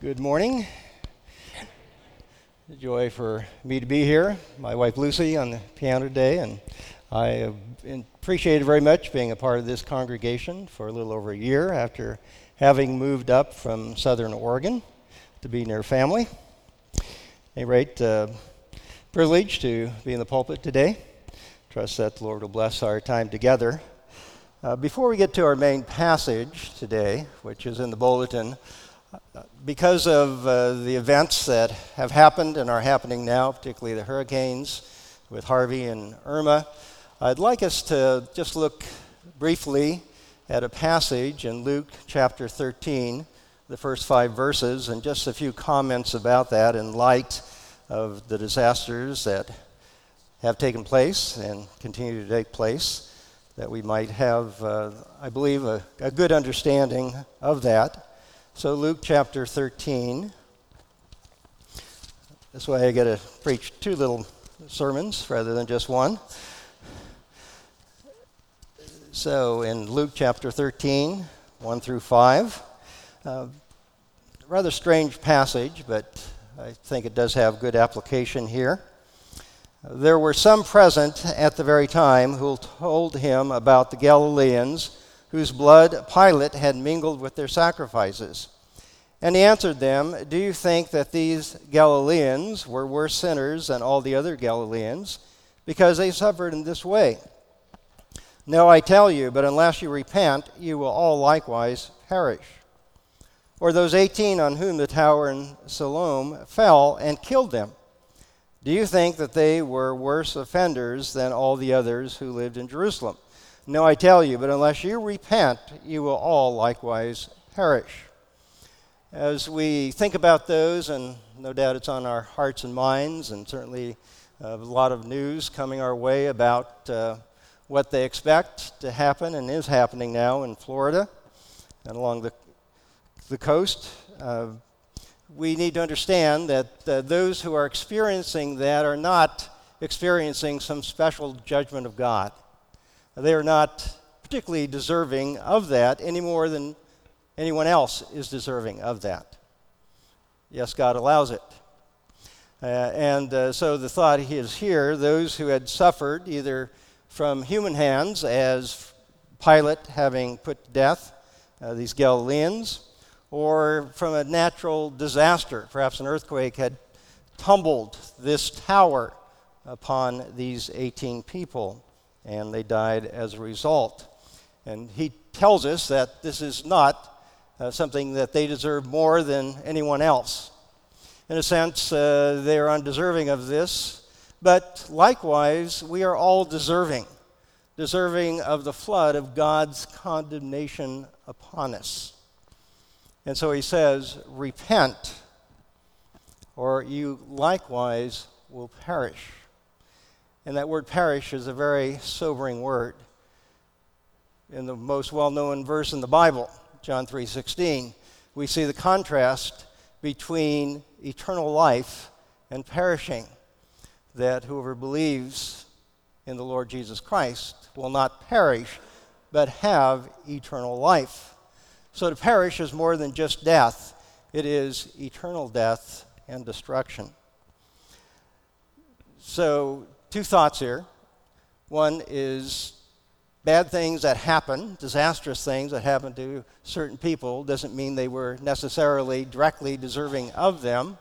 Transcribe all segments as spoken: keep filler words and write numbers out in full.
Good morning. A joy for me to be here. My wife Lucy on the piano today, and I appreciate it very much being a part of this congregation for a little over a year after having moved up from Southern Oregon to be near family. At any rate, uh, privilege to be in the pulpit today. Trust that the Lord will bless our time together. Uh, before we get to our main passage today, which is in the bulletin, because of uh, the events that have happened and are happening now, particularly the hurricanes with Harvey and Irma, I'd like us to just look briefly at a passage in Luke chapter thirteen, the first five verses, and just a few comments about that in light of the disasters that have taken place and continue to take place, that we might have, uh, I believe, a, a good understanding of that. So Luke chapter thirteen, this way I get to preach two little sermons rather than just one. So in Luke chapter thirteen, one through five, uh, rather strange passage, but I think it does have good application here. There were some present at the very time who told him about the Galileans whose blood Pilate had mingled with their sacrifices. And he answered them, "Do you think that these Galileans were worse sinners than all the other Galileans, because they suffered in this way? No, I tell you, but unless you repent, you will all likewise perish. Or those eighteen on whom the tower in Siloam fell and killed them. Do you think that they were worse offenders than all the others who lived in Jerusalem? No, I tell you, but unless you repent, you will all likewise perish." As we think about those, and no doubt it's on our hearts and minds, and certainly uh, a lot of news coming our way about uh, what they expect to happen and is happening now in Florida and along the, the coast, uh, we need to understand that uh, those who are experiencing that are not experiencing some special judgment of God. They are not particularly deserving of that any more than anyone else is deserving of that. Yes, God allows it. Uh, and uh, so the thought is here, those who had suffered either from human hands, as Pilate having put to death uh, these Galileans, or from a natural disaster, perhaps an earthquake had tumbled this tower upon these eighteen people, and they died as a result. And he tells us that this is not uh, something that they deserve more than anyone else. In a sense, uh, they are undeserving of this, but likewise, we are all deserving, deserving of the flood of God's condemnation upon us. And so he says, repent, or you likewise will perish. And that word perish is a very sobering word. In the most well-known verse in the Bible, John three sixteen, we see the contrast between eternal life and perishing, that whoever believes in the Lord Jesus Christ will not perish, but have eternal life. So to perish is more than just death. It is eternal death and destruction. So two thoughts here. One is bad things that happen, disastrous things that happen to certain people, doesn't mean they were necessarily directly deserving of them.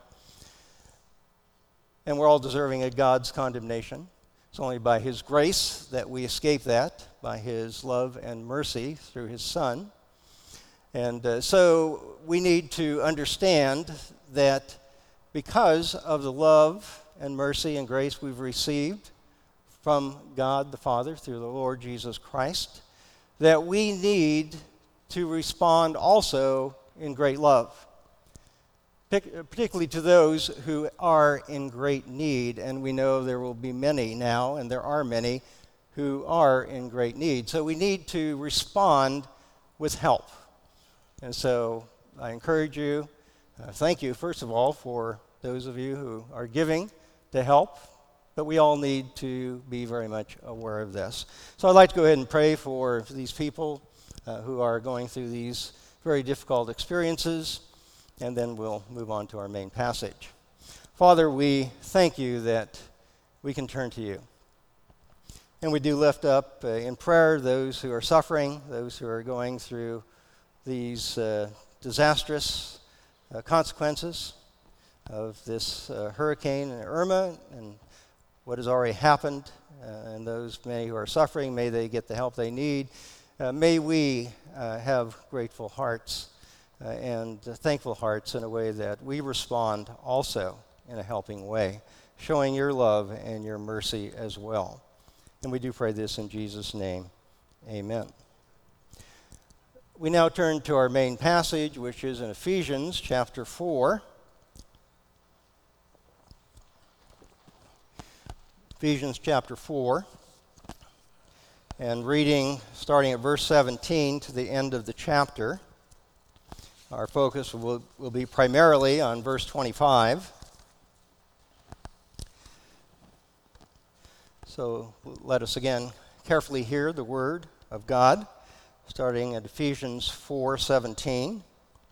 And we're all deserving of God's condemnation. It's only by His grace that we escape that, by His love and mercy through His Son. And uh, so we need to understand that because of the love and mercy and grace we've received from God the Father through the Lord Jesus Christ, that we need to respond also in great love, particularly to those who are in great need. And we know there will be many now, and there are many who are in great need. So we need to respond with help. And so I encourage you, uh, thank you, first of all, for those of you who are giving to help, but we all need to be very much aware of this. So I'd like to go ahead and pray for these people uh, who are going through these very difficult experiences. and then we'll move on to our main passage. Father, we thank you that we can turn to you. And we do lift up uh, in prayer those who are suffering, those who are going through these uh, disastrous uh, consequences of this uh, hurricane Irma and what has already happened. Uh, and those many who are suffering, may they get the help they need. Uh, may we uh, have grateful hearts uh, and uh, thankful hearts in a way that we respond also in a helping way, showing your love and your mercy as well. And we do pray this in Jesus' name. Amen. We now turn to our main passage, which is in Ephesians chapter four. Ephesians chapter four. And reading starting at verse seventeen to the end of the chapter. Our focus will, will be primarily on verse twenty-five. So let us again carefully hear the word of God, starting at Ephesians four seventeen.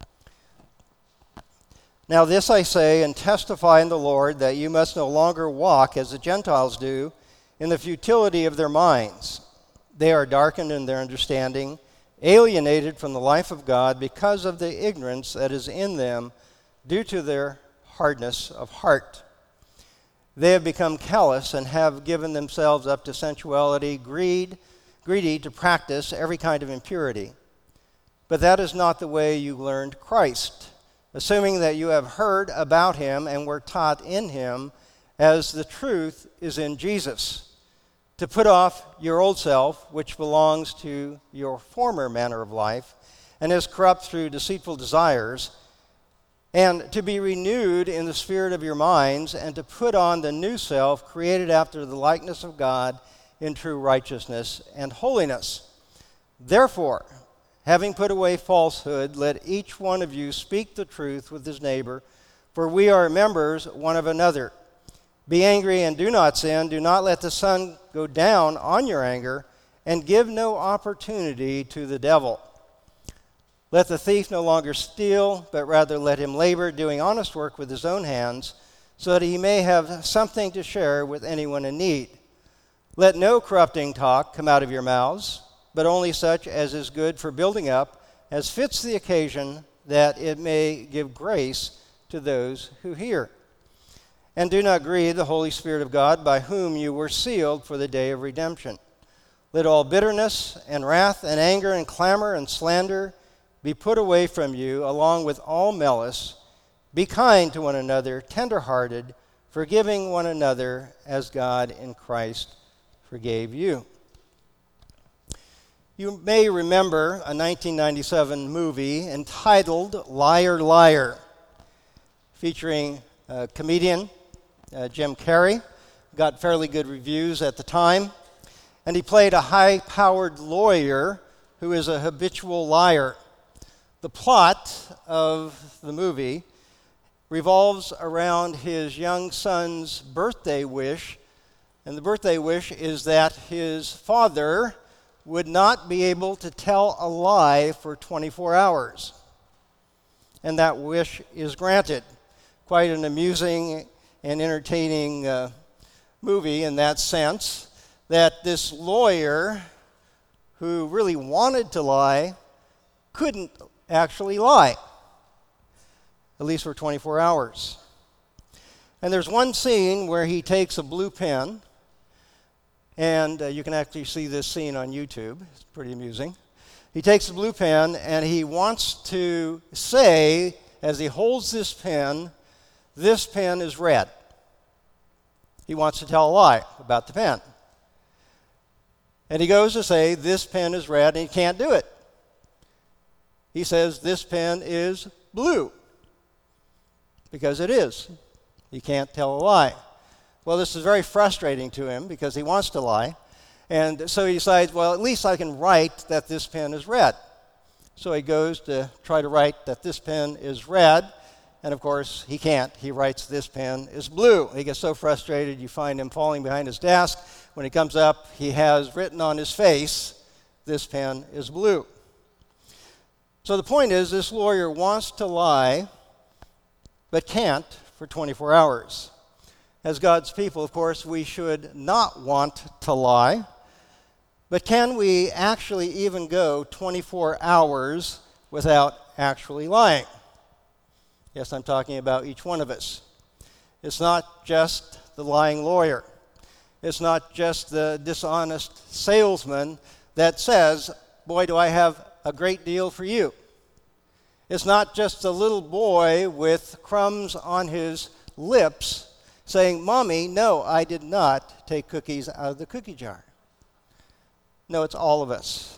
Now this I say and testify in the Lord, that you must no longer walk as the Gentiles do in the futility of their minds. They are darkened in their understanding, alienated from the life of God because of the ignorance that is in them due to their hardness of heart. They have become callous and have given themselves up to sensuality, greed, greedy to practice every kind of impurity. But that is not the way you learned Christ, assuming that you have heard about him and were taught in him, as the truth is in Jesus, to put off your old self, which belongs to your former manner of life, and is corrupt through deceitful desires, and to be renewed in the spirit of your minds, and to put on the new self, created after the likeness of God in true righteousness and holiness. Therefore, having put away falsehood, let each one of you speak the truth with his neighbor, for we are members one of another. Be angry and do not sin. Do not let the sun go down on your anger, and give no opportunity to the devil. Let the thief no longer steal, but rather let him labor, doing honest work with his own hands, so that he may have something to share with anyone in need. Let no corrupting talk come out of your mouths, but only such as is good for building up, as fits the occasion, that it may give grace to those who hear. And do not grieve the Holy Spirit of God, by whom you were sealed for the day of redemption. Let all bitterness and wrath and anger and clamor and slander be put away from you, along with all malice. Be kind to one another, tender-hearted, forgiving one another, as God in Christ forgave you. You may remember a nineteen ninety-seven movie entitled Liar, Liar, featuring a comedian, uh, Jim Carrey. Got fairly good reviews at the time. And he played a high-powered lawyer who is a habitual liar. The plot of the movie revolves around his young son's birthday wish, and the birthday wish is that his father would not be able to tell a lie for twenty-four hours. And that wish is granted. Quite an amusing and entertaining uh, movie in that sense, that this lawyer who really wanted to lie couldn't actually lie, at least for twenty-four hours. And there's one scene where he takes a blue pen, and uh, you can actually see this scene on YouTube. It's pretty amusing. He takes a blue pen, and he wants to say, as he holds this pen, this pen is red. He wants to tell a lie about the pen. And he goes to say, this pen is red, and he can't do it. He says, this pen is blue, because it is. He can't tell a lie. Well, this is very frustrating to him because he wants to lie. And so he decides, well, at least I can write that this pen is red. So he goes to try to write that this pen is red. And of course, he can't. He writes this pen is blue. He gets so frustrated, you find him falling behind his desk. When he comes up, he has written on his face, this pen is blue. So the point is, this lawyer wants to lie, but can't for twenty-four hours. As God's people, of course, we should not want to lie, but can we actually even go twenty-four hours without actually lying? Yes, I'm talking about each one of us. It's not just the lying lawyer. It's not just the dishonest salesman that says, boy, do I have a great deal for you. It's not just the little boy with crumbs on his lips saying, Mommy, no, I did not take cookies out of the cookie jar. No, it's all of us.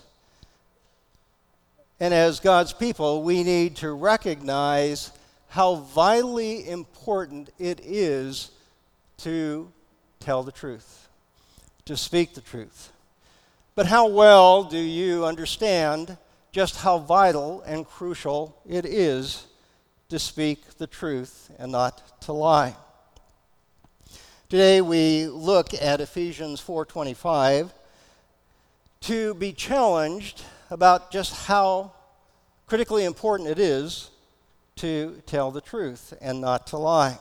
And as God's people, we need to recognize how vitally important it is to tell the truth, to speak the truth. But how well do you understand just how vital and crucial it is to speak the truth and not to lie? Today we look at Ephesians four twenty-five to be challenged about just how critically important it is to tell the truth and not to lie.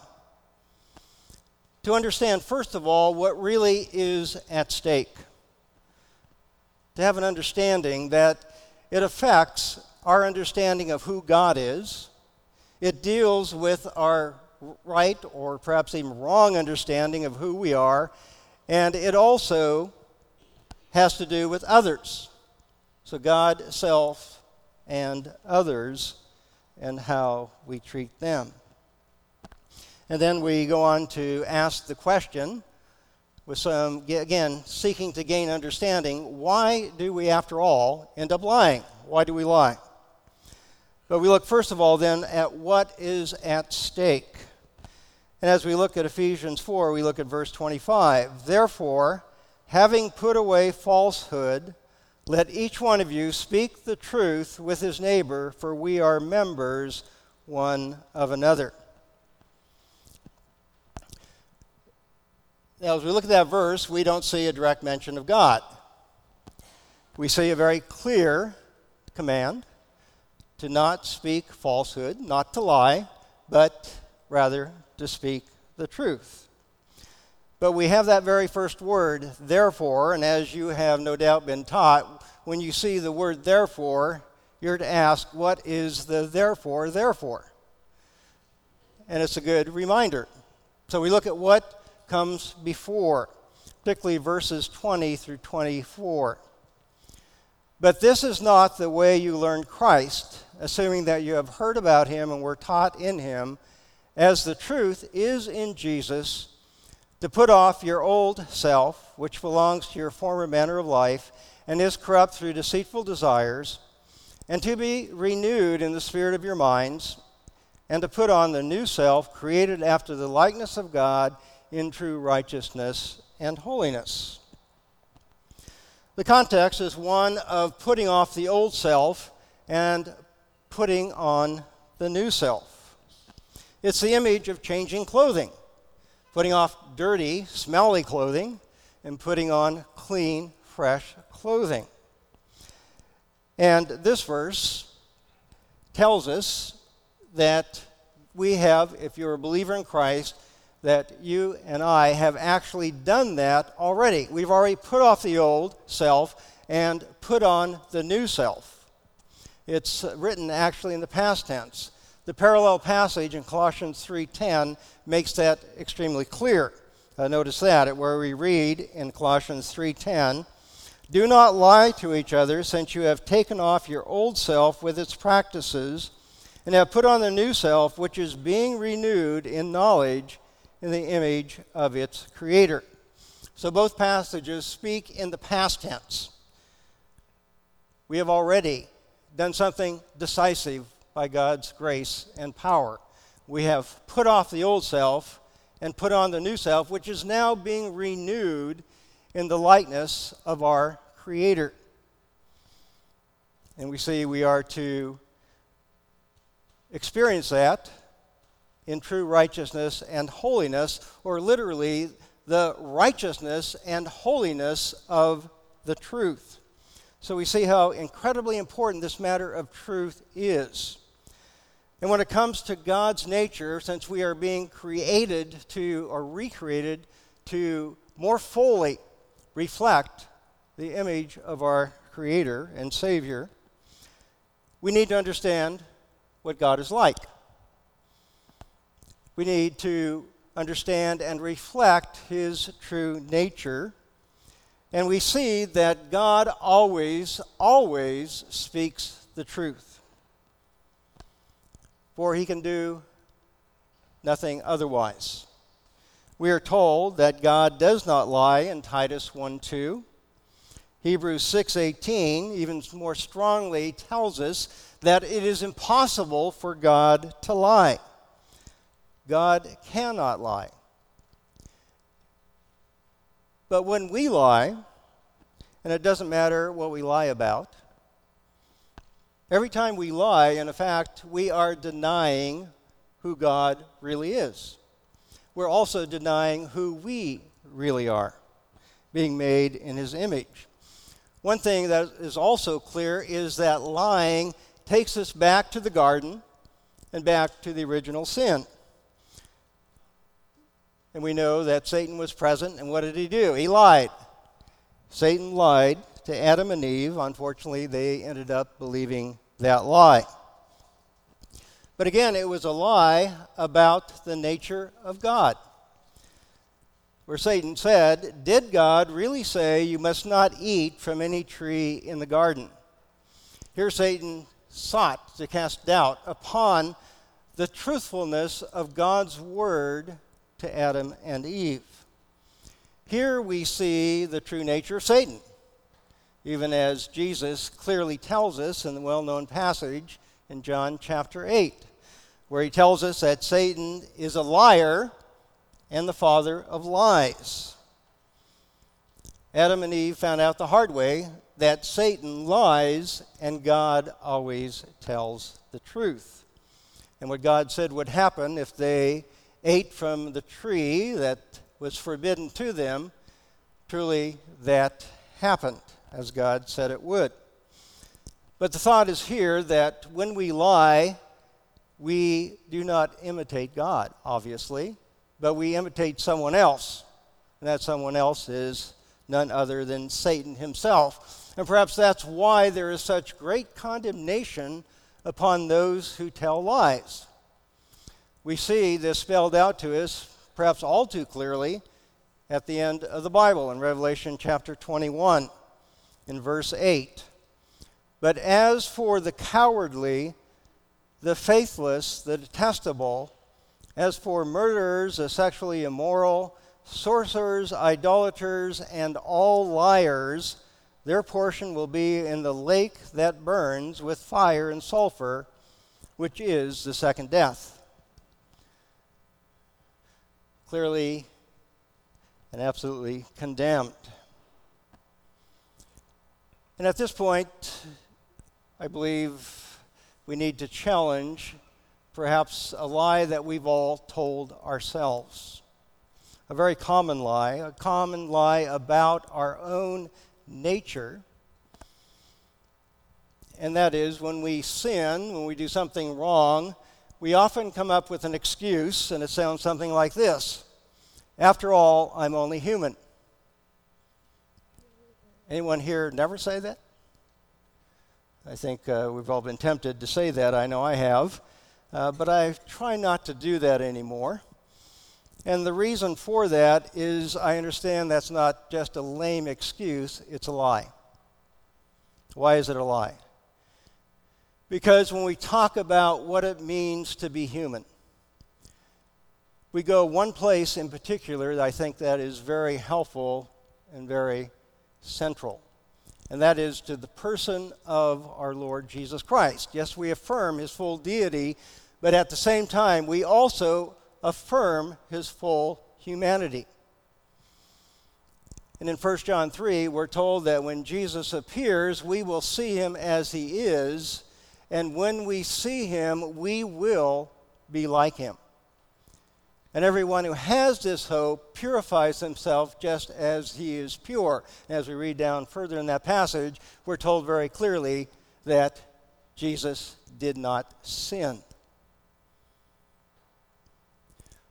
To understand, first of all, what really is at stake. To have an understanding that it affects our understanding of who God is. It deals with our right or perhaps even wrong understanding of who we are. And it also has to do with others. So God, self, and others, and how we treat them. And then we go on to ask the question, with some, again, seeking to gain understanding, why do we, after all, end up lying? Why do we lie? But we look, first of all, then, at what is at stake. And as we look at Ephesians four, we look at verse twenty-five. Therefore, having put away falsehood, let each one of you speak the truth with his neighbor, for we are members one of another. Now, as we look at that verse, we don't see a direct mention of God. We see a very clear command to not speak falsehood, not to lie, but rather to speak the truth. But we have that very first word, therefore, and as you have no doubt been taught, when you see the word therefore, you're to ask, what is the therefore, therefore? And it's a good reminder. So we look at what comes before, particularly verses twenty through twenty-four. But this is not the way you learn Christ, assuming that you have heard about him and were taught in him, as the truth is in Jesus, to put off your old self, which belongs to your former manner of life, and is corrupt through deceitful desires, and to be renewed in the spirit of your minds, and to put on the new self, created after the likeness of God, in true righteousness and holiness. The context is one of putting off the old self and putting on the new self. It's the image of changing clothing, putting off dirty, smelly clothing and putting on clean, fresh clothing. And this verse tells us that we have, if you're a believer in Christ, that you and I have actually done that already. We've already put off the old self and put on the new self. It's written actually in the past tense. The parallel passage in Colossians three ten makes that extremely clear. Uh, notice that, where we read in Colossians three ten, do not lie to each other, since you have taken off your old self with its practices, and have put on the new self, which is being renewed in knowledge in the image of its creator. So both passages speak in the past tense. We have already done something decisive by God's grace and power. We have put off the old self and put on the new self, which is now being renewed in the likeness of our creator. And we see we are to experience that in true righteousness and holiness, or literally the righteousness and holiness of the truth. So we see how incredibly important this matter of truth is. And when it comes to God's nature, since we are being created to, or recreated to more fully reflect the image of our Creator and Savior, we need to understand what God is like. We need to understand and reflect His true nature. And we see that God always, always speaks the truth. For He can do nothing otherwise. We are told that God does not lie in Titus one two. Hebrews six eighteen even more strongly tells us that it is impossible for God to lie. God cannot lie. But when we lie, and it doesn't matter what we lie about, every time we lie, in fact, we are denying who God really is. We're also denying who we really are, being made in His image. One thing that is also clear is that lying takes us back to the garden and back to the original sin. And we know that Satan was present, and what did he do? He lied. Satan lied to Adam and Eve. Unfortunately, they ended up believing that lie. But again, it was a lie about the nature of God, where Satan said, "Did God really say you must not eat from any tree in the garden?" Here Satan sought to cast doubt upon the truthfulness of God's word to Adam and Eve. Here we see the true nature of Satan, even as Jesus clearly tells us in the well-known passage in John chapter eight, where He tells us that Satan is a liar and the father of lies. Adam and Eve found out the hard way that Satan lies and God always tells the truth. And what God said would happen if they ate from the tree that was forbidden to them, truly that happened, as God said it would. But the thought is here that when we lie, we do not imitate God, obviously, but we imitate someone else. And that someone else is none other than Satan himself. And perhaps that's why there is such great condemnation upon those who tell lies. We see this spelled out to us, perhaps all too clearly, at the end of the Bible in Revelation chapter twenty-one, in verse eight. "But as for the cowardly, the faithless, the detestable, as for murderers, the sexually immoral, sorcerers, idolaters, and all liars, their portion will be in the lake that burns with fire and sulfur, which is the second death." Clearly and absolutely condemned. And at this point, I believe we need to challenge perhaps a lie that we've all told ourselves. A very common lie, a common lie about our own nature. And that is, when we sin, when we do something wrong, we often come up with an excuse, and it sounds something like this: "After all, I'm only human." Anyone here never say that? I think uh, we've all been tempted to say that. I know I have. Uh, but I try not to do that anymore. And the reason for that is I understand that's not just a lame excuse, it's a lie. Why is it a lie? Because when we talk about what it means to be human, we go one place in particular that I think that is very helpful and very central. And that is to the person of our Lord Jesus Christ. Yes, we affirm His full deity, but at the same time, we also affirm His full humanity. And in First John three, we're told that when Jesus appears, we will see Him as He is, and when we see Him, we will be like Him. And everyone who has this hope purifies himself just as he is pure. And as we read down further in that passage, we're told very clearly that Jesus did not sin.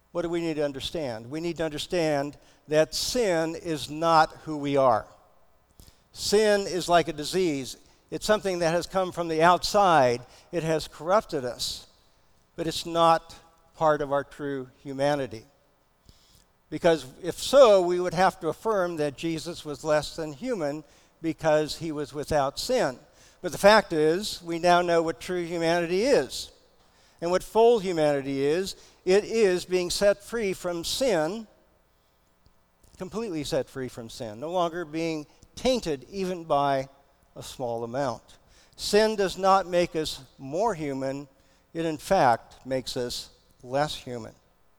what do we need to understand? We need to understand that sin is not who we are. Sin is like a disease. It's something that has come from the outside. It has corrupted us, but it's not part of our true humanity. Because if so, we would have to affirm that Jesus was less than human because he was without sin. But the fact is, we now know what true humanity is. And what full humanity is, it is being set free from sin, completely set free from sin, no longer being tainted even by a small amount. Sin does not make us more human. It, in fact, makes us less human.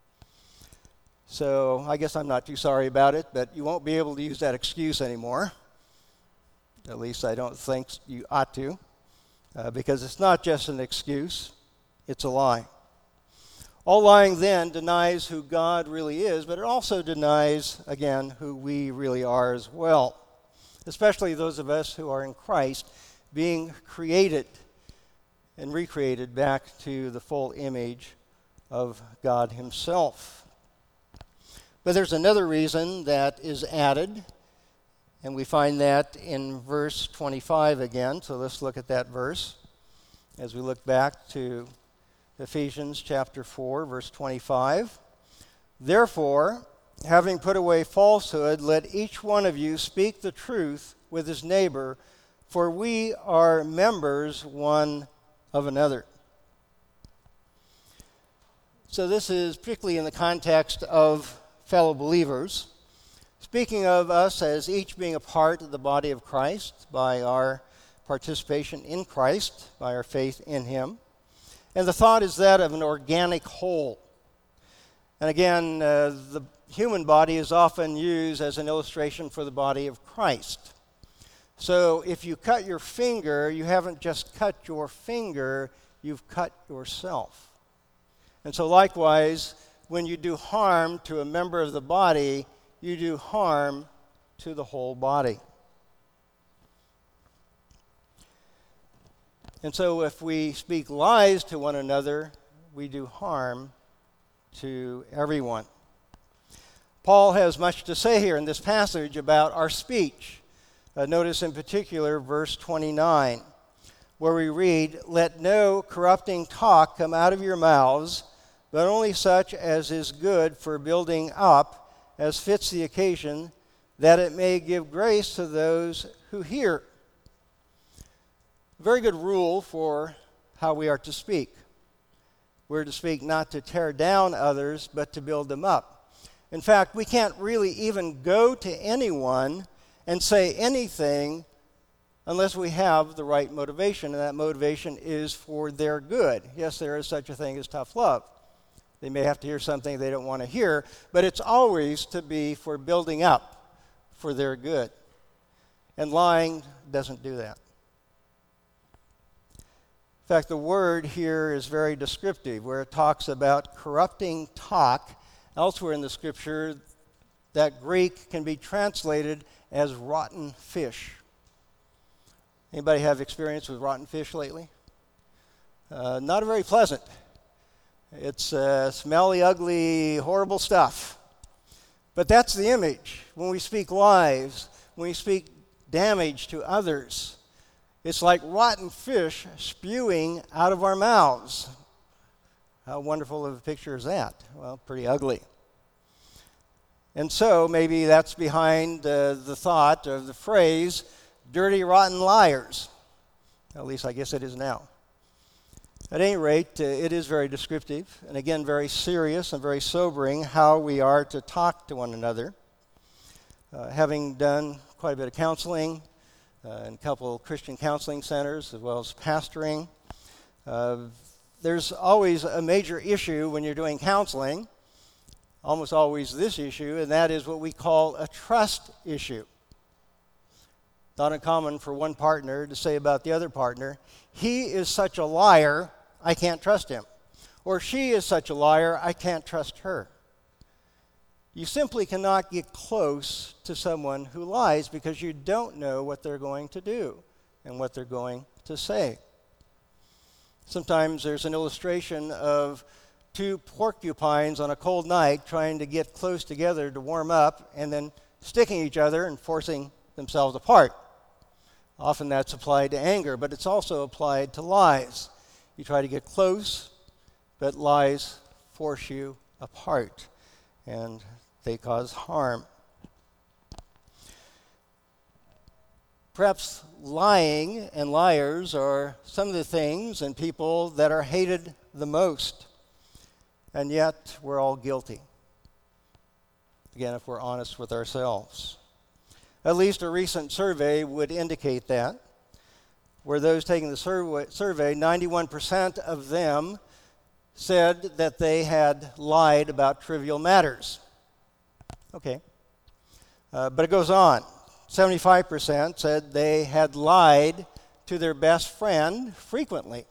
So I guess I'm not too sorry about it, but you won't be able to use that excuse anymore. At least I don't think you ought to, uh, because it's not just an excuse, it's a lie. All lying then denies who God really is, but it also denies, again, who we really are as well, especially those of us who are in Christ, being created and recreated back to the full image of God himself. But there's another reason that is added, and we find that in verse twenty-five again. So let's look at that verse as we look back to Ephesians chapter four, verse twenty-five. Therefore, having put away falsehood, let each one of you speak the truth with his neighbor, for we are members one of another. So this is particularly in the context of fellow believers, speaking of us as each being a part of the body of Christ by our participation in Christ, by our faith in him. And the thought is that of an organic whole. And again, uh, the human body is often used as an illustration for the body of Christ. So if you cut your finger, you haven't just cut your finger, you've cut yourself. And so likewise, when you do harm to a member of the body, you do harm to the whole body. And so if we speak lies to one another, we do harm to everyone. Paul has much to say here in this passage about our speech. Uh, notice in particular verse twenty-nine, where we read, "Let no corrupting talk come out of your mouths, but only such as is good for building up, as fits the occasion, that it may give grace to those who hear." Very good rule for how we are to speak. We're to speak not to tear down others, but to build them up. In fact, we can't really even go to anyone and say anything unless we have the right motivation, and that motivation is for their good. Yes, there is such a thing as tough love. They may have to hear something they don't want to hear, but it's always to be for building up, for their good. And lying doesn't do that. In fact, the word here is very descriptive, where it talks about corrupting talk. Elsewhere in the scripture, that Greek can be translated as rotten fish. Anybody have experience with rotten fish lately? Uh, not very pleasant. It's uh, smelly, ugly, horrible stuff. But that's the image. When we speak lies, when we speak damage to others, it's like rotten fish spewing out of our mouths. How wonderful of a picture is that? Well, pretty ugly. And so maybe that's behind uh, the thought of the phrase, dirty, rotten liars. At least I guess it is now. At any rate, uh, it is very descriptive, and again, very serious and very sobering how we are to talk to one another. Uh, having done quite a bit of counseling uh, in a couple of Christian counseling centers, as well as pastoring, uh, there's always a major issue when you're doing counseling, almost always this issue, and that is what we call a trust issue. Not uncommon for one partner to say about the other partner, "He is such a liar, I can't trust him." Or, "She is such a liar, I can't trust her." You simply cannot get close to someone who lies because you don't know what they're going to do and what they're going to say. Sometimes there's an illustration of two porcupines on a cold night trying to get close together to warm up and then sticking each other and forcing themselves apart. Often that's applied to anger, but it's also applied to lies. You try to get close, but lies force you apart, and they cause harm. Perhaps lying and liars are some of the things and people that are hated the most, and yet we're all guilty. Again, if we're honest with ourselves. At least a recent survey would indicate that, where those taking the survey, survey ninety-one percent of them said that they had lied about trivial matters. Okay. Uh, but it goes on. seventy-five percent said they had lied to their best friend frequently.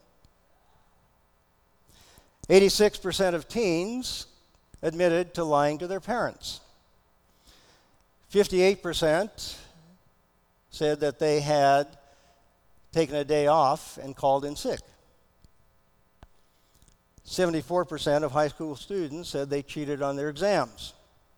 eighty-six percent of teens admitted to lying to their parents. fifty-eight percent said that they had taken a day off and called in sick. seventy-four percent of high school students said they cheated on their exams.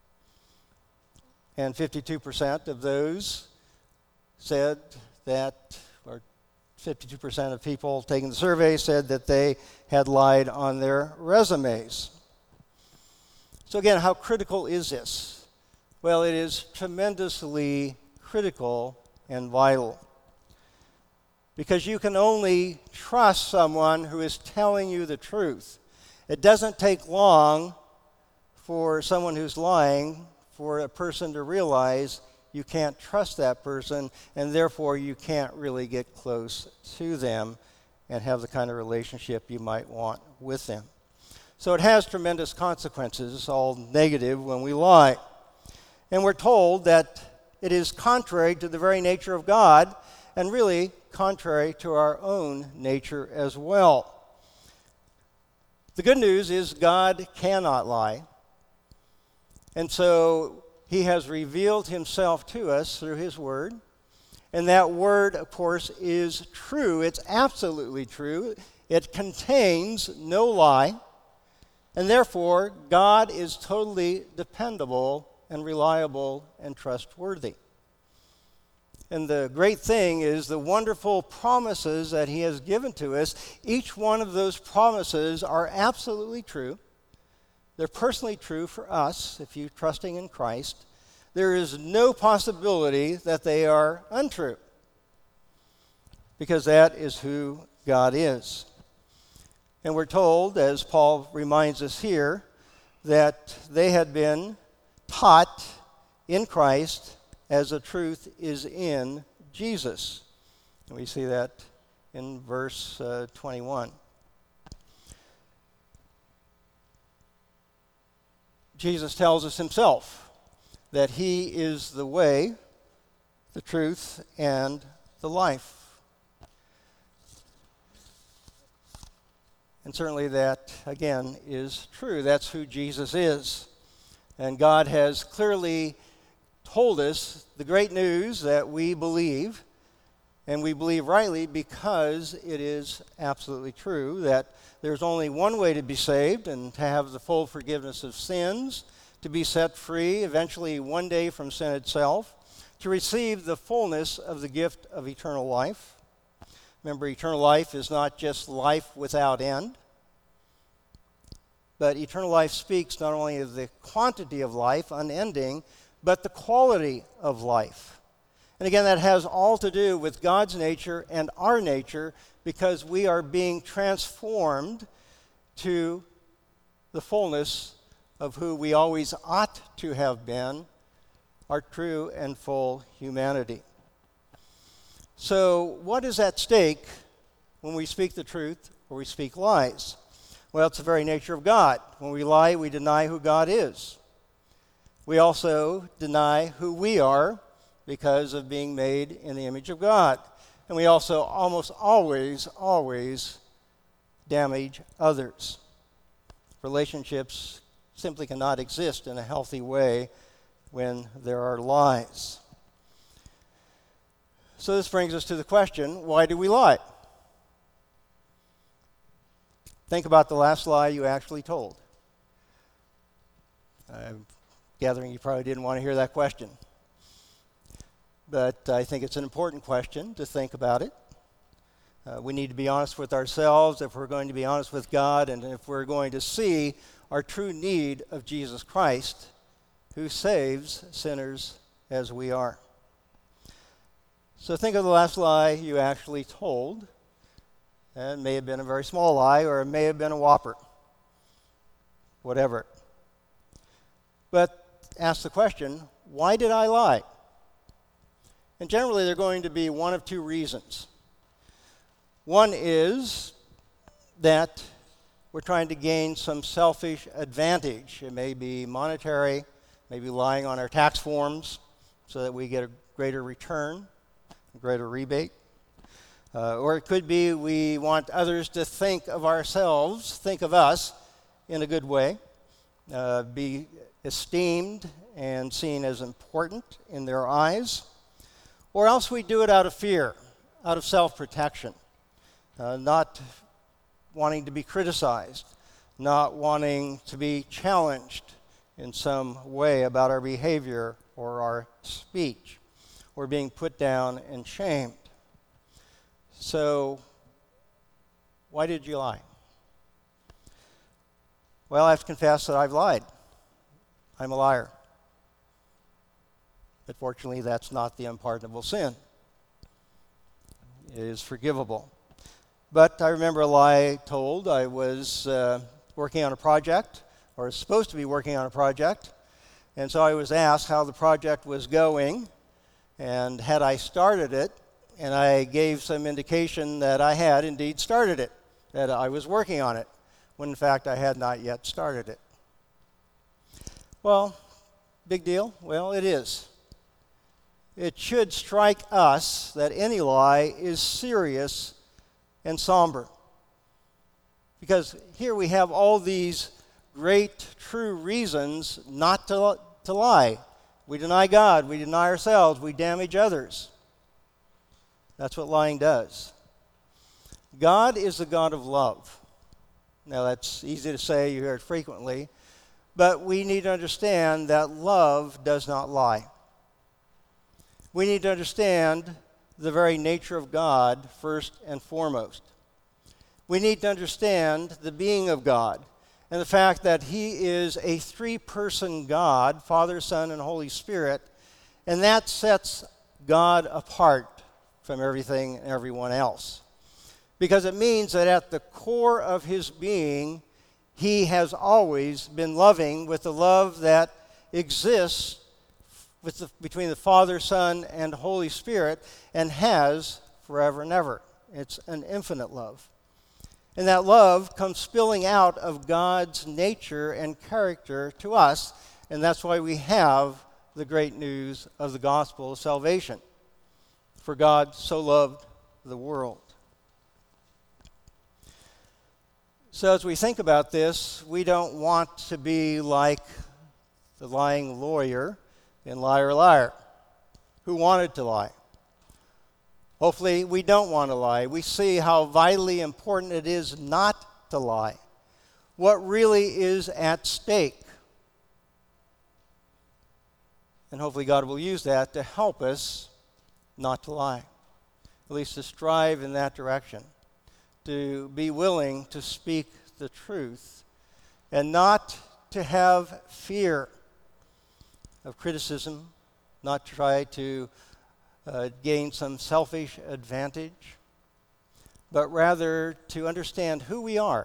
And fifty-two percent of those said that, or fifty-two percent of people taking the survey said that they had lied on their resumes. So again, how critical is this? Well, it is tremendously critical and vital. Because you can only trust someone who is telling you the truth. It doesn't take long for someone who's lying for a person to realize you can't trust that person, and therefore you can't really get close to them and have the kind of relationship you might want with them. So it has tremendous consequences, all negative, when we lie. And we're told that it is contrary to the very nature of God, and really contrary to our own nature as well. The good news is God cannot lie. And so he has revealed himself to us through his word. And that word, of course, is true. It's absolutely true. It contains no lie. And therefore, God is totally dependable and reliable and trustworthy. And the great thing is the wonderful promises that he has given to us. Each one of those promises are absolutely true. They're personally true for us, if you're trusting in Christ. There is no possibility that they are untrue, because that is who God is. And we're told, as Paul reminds us here, that they had been taught in Christ as the truth is in Jesus. And we see that in verse uh, twenty-one. Jesus tells us himself that he is the way, the truth, and the life. And certainly that, again, is true. That's who Jesus is. And God has clearly told us the great news that we believe, and we believe rightly because it is absolutely true, that there's only one way to be saved and to have the full forgiveness of sins, to be set free eventually one day from sin itself, to receive the fullness of the gift of eternal life. Remember, eternal life is not just life without end, but eternal life speaks not only of the quantity of life, unending, but the quality of life. And again, that has all to do with God's nature and our nature, because we are being transformed to the fullness of who we always ought to have been, our true and full humanity. So what is at stake when we speak the truth or we speak lies? Well, it's the very nature of God. When we lie, we deny who God is. We also deny who we are because of being made in the image of God. And we also almost always, always damage others. Relationships simply cannot exist in a healthy way when there are lies. So this brings us to the question, why do we lie? Think about the last lie you actually told. I'm gathering you probably didn't want to hear that question. But I think it's an important question to think about it. Uh, we need to be honest with ourselves if we're going to be honest with God, and if we're going to see our true need of Jesus Christ, who saves sinners as we are. So think of the last lie you actually told. It may have been a very small lie, or it may have been a whopper. Whatever. But ask the question, why did I lie? And generally, they're going to be one of two reasons. One is that we're trying to gain some selfish advantage. It may be monetary, maybe lying on our tax forms so that we get a greater return, a greater rebate. Uh, or it could be we want others to think of ourselves, think of us in a good way, uh, be esteemed and seen as important in their eyes. Or else we do it out of fear, out of self-protection, uh, not wanting to be criticized, not wanting to be challenged in some way about our behavior or our speech, or being put down and shamed. So, why did you lie? Well, I have to confess that I've lied. I'm a liar. But fortunately, that's not the unpardonable sin. It is forgivable. But I remember a lie told. I was uh, working on a project, or was supposed to be working on a project, and so I was asked how the project was going, and had I started it, and I gave some indication that I had indeed started it, that I was working on it, when in fact I had not yet started it. Well, big deal? Well, it is. It should strike us that any lie is serious and somber. Because here we have all these great, true reasons not to, to lie. We deny God, we deny ourselves, we damage others. That's what lying does. God is the God of love. Now that's easy to say, you hear it frequently, but we need to understand that love does not lie. We need to understand the very nature of God first and foremost. We need to understand the being of God and the fact that He is a three-person God, Father, Son, and Holy Spirit, and that sets God apart from everything and everyone else. Because it means that at the core of His being, He has always been loving with the love that exists with the, between the Father, Son, and Holy Spirit, and has forever and ever. It's an infinite love. And that love comes spilling out of God's nature and character to us, and that's why we have the great news of the gospel of salvation. For God so loved the world. So as we think about this, we don't want to be like the lying lawyer in Liar, Liar, who wanted to lie. Hopefully we don't want to lie. We see how vitally important it is not to lie. What really is at stake. And hopefully God will use that to help us not to lie. At least to strive in that direction. To be willing to speak the truth and not to have fear of criticism, not try to uh, gain some selfish advantage, but rather to understand who we are.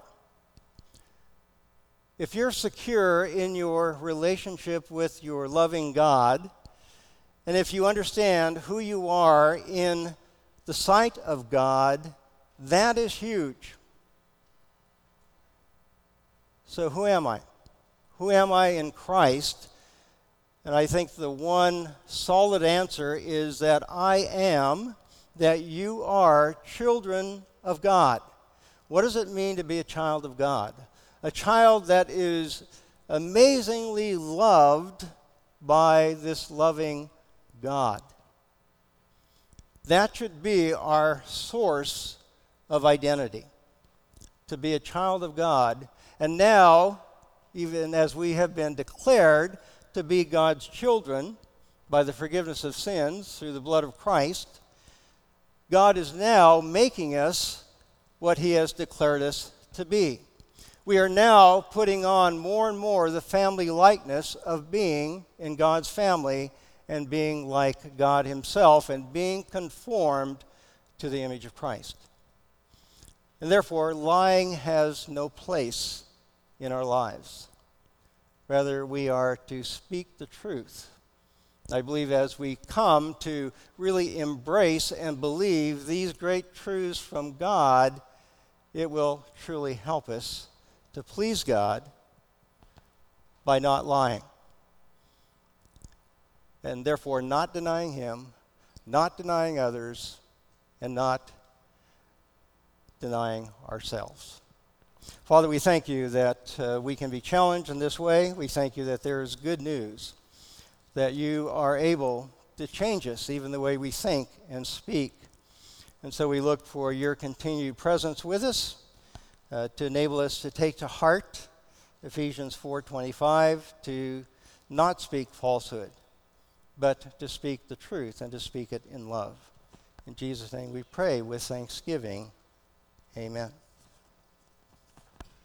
If you're secure in your relationship with your loving God, and if you understand who you are in the sight of God, that is huge. So who am I? Who am I in Christ? And I think the one solid answer is that I am, that you are children of God. What does it mean to be a child of God? A child that is amazingly loved by this loving God. That should be our source of identity. to be a child of God, and now, even as we have been declared to be God's children by the forgiveness of sins through the blood of Christ, God is now making us what he has declared us to be. We are now putting on more and more the family likeness of being in God's family and being like God himself and being conformed to the image of Christ. And therefore, lying has no place in our lives. Rather, we are to speak the truth. I believe as we come to really embrace and believe these great truths from God, it will truly help us to please God by not lying. And therefore not denying him, not denying others, and not denying ourselves. Father, we thank you that uh, we can be challenged in this way. We thank you that there is good news, that you are able to change us, even the way we think and speak. And so we look for your continued presence with us uh, to enable us to take to heart Ephesians four twenty-five, to not speak falsehood, but to speak the truth and to speak it in love. In Jesus' name we pray with thanksgiving. Amen.